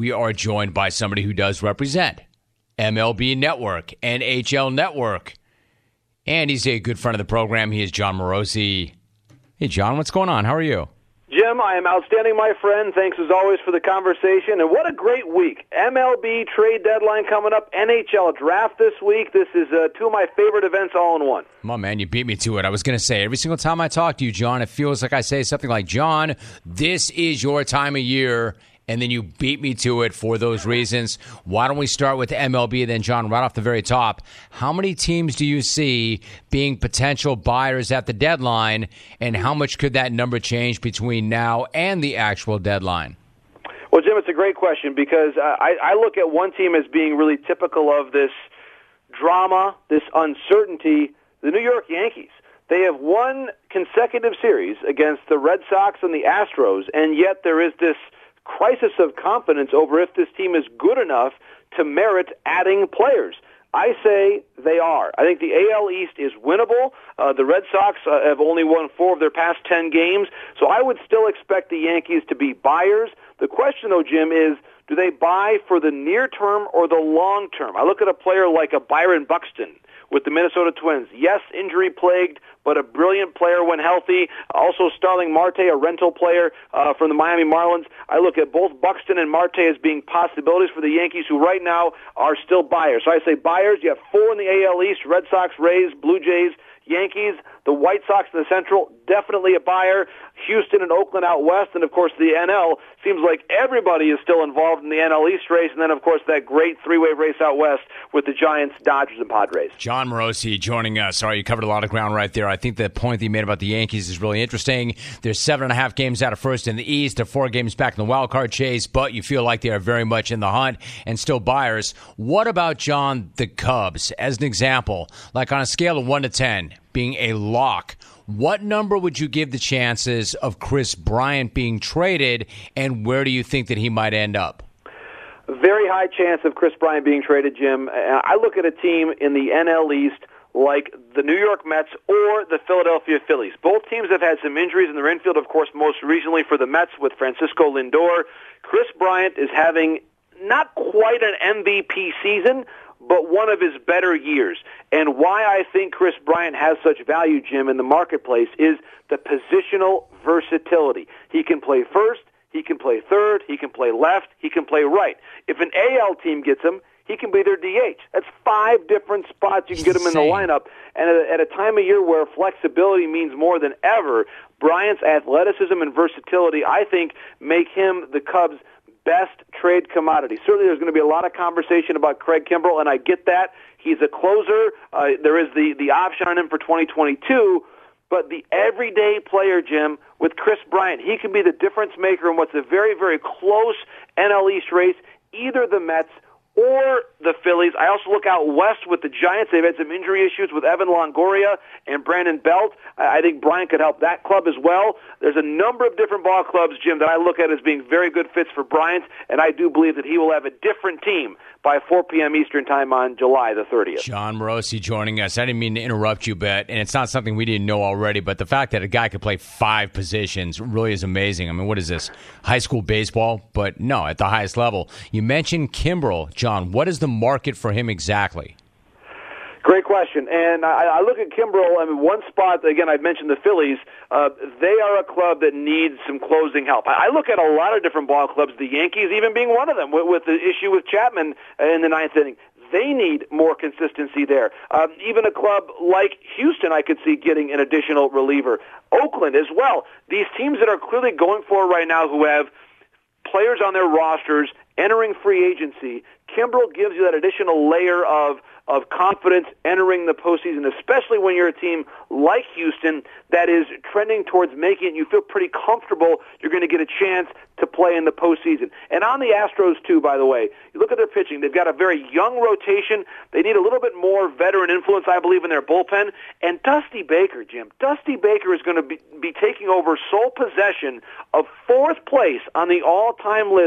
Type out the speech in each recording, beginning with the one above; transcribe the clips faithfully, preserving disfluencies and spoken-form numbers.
we are joined by somebody who does represent M L B Network, N H L Network, and he's a good friend of the program. He is Jon Morosi. Hey, John, what's going on? How are you? Jim, I am outstanding, my friend. Thanks, as always, for the conversation. And what a great week. M L B trade deadline coming up, N H L draft this week. This is uh, two of my favorite events all in one. Come on, man, you beat me to it. I was going to say, every single time I talk to you, John, it feels like I say something like, John, this is your time of year, and then you beat me to it for those reasons. Why don't we start with M L B then, John, right off the very top? How many teams do you see being potential buyers at the deadline, and how much could that number change between now and the actual deadline? Well, Jim, it's a great question because I, I look at one team as being really typical of this drama, this uncertainty, the New York Yankees. They have won consecutive series against the Red Sox and the Astros, and yet there is this crisis of confidence over if this team is good enough to merit adding players. I say they are. I think the A L East is winnable. Uh, the Red Sox uh, have only won four of their past ten games, so I would still expect the Yankees to be buyers. The question, though, Jim, is do they buy for the near term or the long term? I look at a player like a Byron Buxton with the Minnesota Twins. Yes, injury-plagued, but a brilliant player when healthy. Also Starling Marte, a rental player uh, from the Miami Marlins. I look at both Buxton and Marte as being possibilities for the Yankees, who right now are still buyers. So I say buyers. You have four in the A L East: Red Sox, Rays, Blue Jays, Yankees, the White Sox in the Central, definitely a buyer. Houston and Oakland out west, and of course the N L. Seems like everybody is still involved in the N L East race, and then of course that great three-way race out west with the Giants, Dodgers, and Padres. Jon Morosi joining us. All right, you covered a lot of ground right there. I think the point that you made about the Yankees is really interesting. There's seven and a half games out of first in the East. They're four games back in the wild card chase, but you feel like they are very much in the hunt and still buyers. What about, John, the Cubs? As an example, like on a scale of one to ten, being a lock, what number would you give the chances of Kris Bryant being traded, and where do you think that he might end up? Very high chance of Kris Bryant being traded, Jim. I look at a team in the N L East like the New York Mets or the Philadelphia Phillies. Both teams have had some injuries in their infield, of course, most recently for the Mets with Francisco Lindor. Kris Bryant is having not quite an M V P season, but one of his better years. And why I think Kris Bryant has such value, Jim, in the marketplace is the positional versatility. He can play first, he can play third, he can play left, he can play right. If an A L team gets him, he can be their D H. That's five different spots you can get him in the lineup. And at a, at a time of year where flexibility means more than ever, Bryant's athleticism and versatility, I think, make him the Cubs' best trade commodity. Certainly there's going to be a lot of conversation about Craig Kimbrell, and I get that. He's a closer. Uh, there is the, the option on him for twenty twenty-two, but the everyday player, Jim, with Kris Bryant, he can be the difference maker in what's a very, very close N L East race, either the Mets or the Phillies. I also look out west with the Giants. They've had some injury issues with Evan Longoria and Brandon Belt. I think Bryant could help that club as well. There's a number of different ball clubs, Jim, that I look at as being very good fits for Bryant, and I do believe that he will have a different team by four p.m. Eastern time on July the thirtieth. Jon Morosi joining us. I didn't mean to interrupt you, but and it's not something we didn't know already, but the fact that a guy could play five positions really is amazing. I mean, what is this, high school baseball? But no, at the highest level. You mentioned Kimbrell, John. What is the market for him exactly? Great question. And I, I look at Kimbrell, I mean, one spot, again, I've mentioned the Phillies. Uh, they are a club that needs some closing help. I, I look at a lot of different ball clubs, the Yankees even being one of them, with, with the issue with Chapman in the ninth inning. They need more consistency there. Um, even a club like Houston, I could see getting an additional reliever. Oakland as well. These teams that are clearly going for it right now who have players on their rosters entering free agency, Kimbrell gives you that additional layer of of confidence entering the postseason, especially when you're a team like Houston that is trending towards making it. You feel pretty comfortable you're going to get a chance to play in the postseason. And on the Astros, too, by the way, you look at their pitching. They've got a very young rotation. They need a little bit more veteran influence, I believe, in their bullpen. And Dusty Baker, Jim, Dusty Baker is going to be, be taking over sole possession of fourth place on the all-time list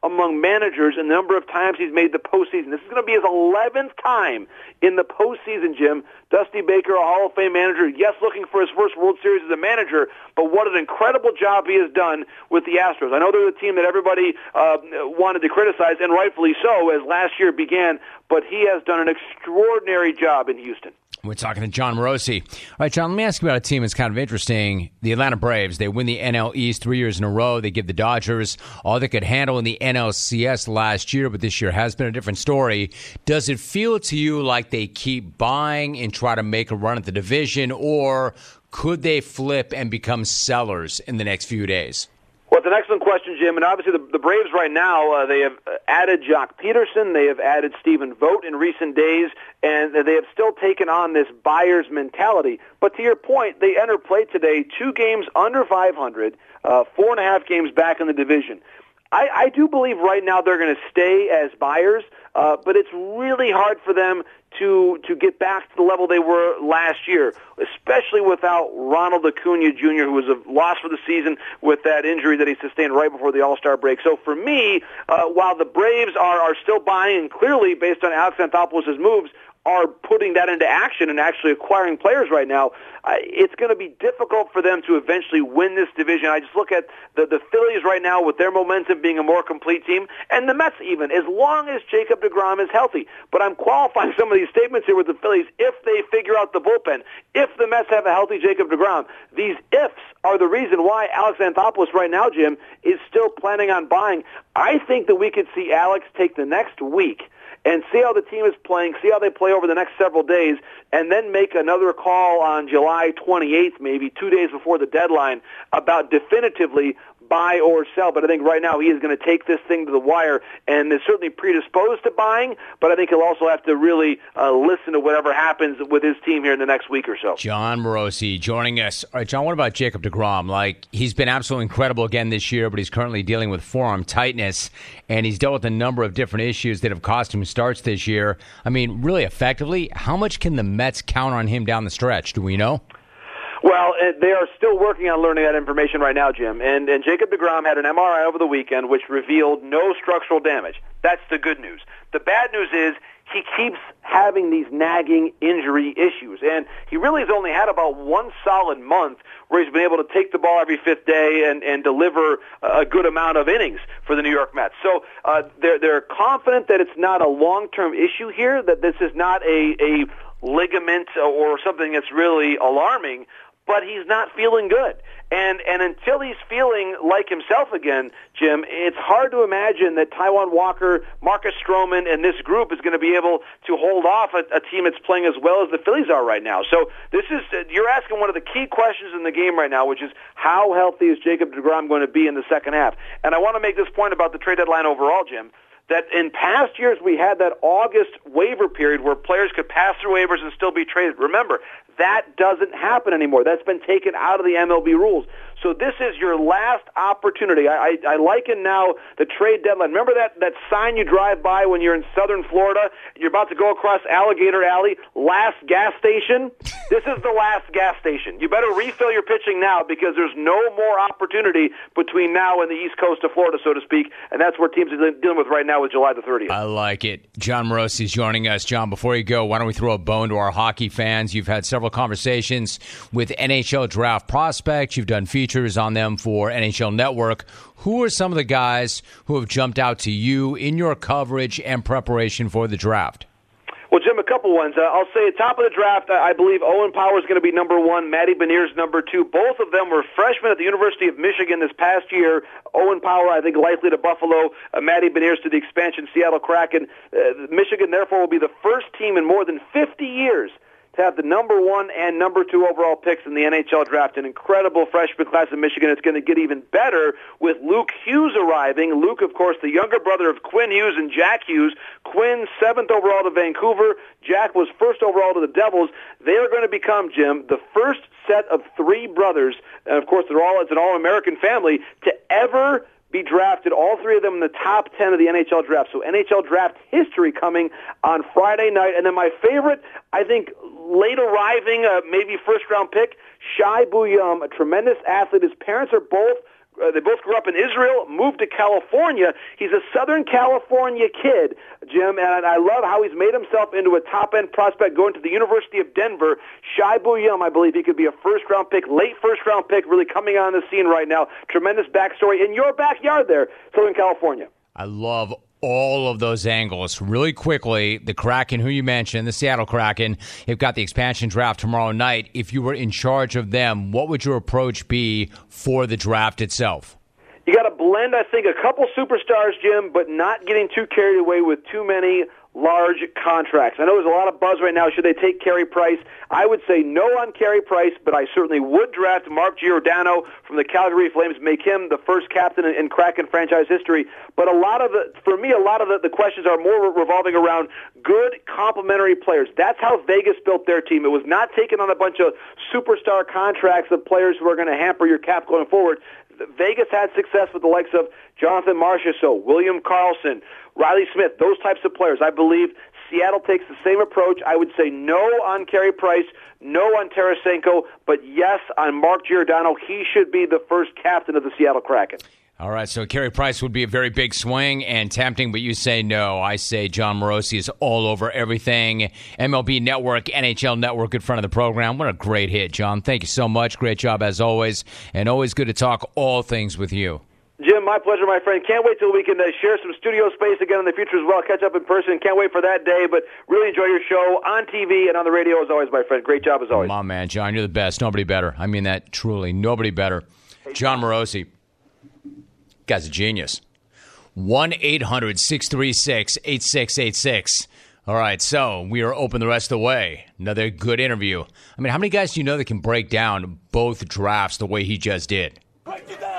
among managers in the number of times he's made the postseason. This is going to be his eleventh time in the postseason, Jim. Dusty Baker, a Hall of Fame manager, yes, looking for his first World Series as a manager, but what an incredible job he has done with the Astros. I know they're the team that everybody uh, wanted to criticize, and rightfully so, as last year began, but he has done an extraordinary job in Houston. We're talking to Jon Morosi. All right, John, let me ask you about a team that's kind of interesting. The Atlanta Braves, they win the N L East three years in a row. They give the Dodgers all they could handle in the N L C S last year, but this year has been a different story. Does it feel to you like they keep buying and try to make a run at the division, or could they flip and become sellers in the next few days? Well, it's an excellent question, Jim. And obviously the, the Braves right now, uh, they have added Jock Peterson. They have added Stephen Vogt in recent days. And they have still taken on this buyer's mentality. But to your point, they enter play today two games under five hundred, uh, four and a half games back in the division. I, I do believe right now they're going to stay as buyers, uh, but it's really hard for them to to get back to the level they were last year, especially without Ronald Acuna Junior, who was a loss for the season with that injury that he sustained right before the All-Star break. So for me, uh, while the Braves are, are still buying, and clearly based on Alex Anthopoulos' moves, are putting that into action and actually acquiring players right now, uh, it's going to be difficult for them to eventually win this division. I just look at the, the Phillies right now with their momentum being a more complete team, and the Mets even, as long as Jacob deGrom is healthy. But I'm qualifying some of these statements here with the Phillies if they figure out the bullpen. If the Mets have a healthy Jacob deGrom, these ifs are the reason why Alex Anthopoulos right now, Jim, is still planning on buying. I think that we could see Alex take the next week and see how the team is playing, see how they play over the next several days, and then make another call on July twenty-eighth, maybe two days before the deadline, about definitively buy or sell. But I think right now he is going to take this thing to the wire and is certainly predisposed to buying, but I think he'll also have to really uh, listen to whatever happens with his team here in the next week or so. Jon Morosi joining us. All right, John, what about Jacob deGrom? Like, he's been absolutely incredible again this year, but he's currently dealing with forearm tightness, and he's dealt with a number of different issues that have cost him starts this year. I mean, really effectively, how much can the Mets count on him down the stretch? Do we know? Well, they are still working on learning that information right now, Jim. And, and Jacob deGrom had an M R I over the weekend which revealed no structural damage. That's the good news. The bad news is he keeps having these nagging injury issues. And he really has only had about one solid month where he's been able to take the ball every fifth day and, and deliver a good amount of innings for the New York Mets. So uh, they're, they're confident that it's not a long-term issue here, that this is not a, a ligament or something that's really alarming, but he's not feeling good. And and until he's feeling like himself again, Jim, it's hard to imagine that Taijuan Walker, Marcus Stroman, and this group is going to be able to hold off a, a team that's playing as well as the Phillies are right now. So this is, you're asking one of the key questions in the game right now, which is how healthy is Jacob deGrom going to be in the second half? And I want to make this point about the trade deadline overall, Jim, that in past years we had that August waiver period where players could pass through waivers and still be traded. Remember, that doesn't happen anymore. That's been taken out of the M L B rules. So this is your last opportunity. I, I, I liken now the trade deadline. Remember that, that sign you drive by when you're in southern Florida? You're about to go across Alligator Alley, last gas station? This is the last gas station. You better refill your pitching now because there's no more opportunity between now and the east coast of Florida, so to speak, and that's where teams are dealing with right now with July the thirtieth. I like it. Jon Morosi is joining us. John, before you go, why don't we throw a bone to our hockey fans? You've had several conversations with N H L draft prospects. You've done features on them for N H L Network. Who are some of the guys who have jumped out to you in your coverage and preparation for the draft? Well, Jim, a couple ones. Uh, I'll say at top of the draft, I believe Owen Power is going to be number one, Matty Beniers number two. Both of them were freshmen at the University of Michigan this past year. Owen Power, I think, likely to Buffalo. Uh, Matty Beniers to the expansion Seattle Kraken. Uh, Michigan, therefore, will be the first team in more than fifty years to have the number one and number two overall picks in the N H L draft. An incredible freshman class in Michigan. It's going to get even better with Luke Hughes arriving. Luke, of course, the younger brother of Quinn Hughes and Jack Hughes. Quinn, seventh overall to Vancouver. Jack was first overall to the Devils. They are going to become, Jim, the first set of three brothers, and of course, they're all, it's an all-American family, to ever be drafted, all three of them in the top ten of the N H L draft. So N H L draft history coming on Friday night. And then my favorite, I think, late arriving, uh, maybe first-round pick, Shai Buyum, a tremendous athlete. His parents are both uh, they both grew up in Israel, moved to California. He's a Southern California kid, Jim, and I love how he's made himself into a top-end prospect going to the University of Denver. Shai Buium, I believe he could be a first-round pick, late first-round pick, really coming on the scene right now. Tremendous backstory in your backyard there, Southern California. I love all of those angles. Really quickly, the Kraken, who you mentioned, the Seattle Kraken, have got the expansion draft tomorrow night. If you were in charge of them, what would your approach be for the draft itself? You got to blend, I think, a couple superstars, Jim, but not getting too carried away with too many large contracts. I know there's a lot of buzz right now. Should they take Carey Price? I would say no on Carey Price, but I certainly would draft Mark Giordano from the Calgary Flames, make him the first captain in, in Kraken franchise history. But a lot of the, for me, a lot of the, the questions are more revolving around good complementary players. That's how Vegas built their team. It was not taking on a bunch of superstar contracts of players who are going to hamper your cap going forward. Vegas had success with the likes of Jonathan Marchessault, William Karlsson, Riley Smith, those types of players. I believe Seattle takes the same approach. I would say no on Carey Price, no on Tarasenko, but yes on Mark Giordano. He should be the first captain of the Seattle Kraken. All right, so Carey Price would be a very big swing and tempting, but you say no. I say John Morosi is all over everything. M L B Network, N H L Network in front of the program. What a great hit, John. Thank you so much. Great job as always, and always good to talk all things with you. Jim, my pleasure, my friend. Can't wait till we can uh, share some studio space again in the future as well. Catch up in person. Can't wait for that day, but really enjoy your show on T V and on the radio as always, my friend. Great job as always. Come on, man. John, you're the best. Nobody better. I mean that truly. Nobody better. John Morosi. Guy's a genius. one eight hundred six three six eight six eight six. All right, so we are open the rest of the way. Another good interview. I mean, how many guys do you know that can break down both drafts the way he just did? Break it down.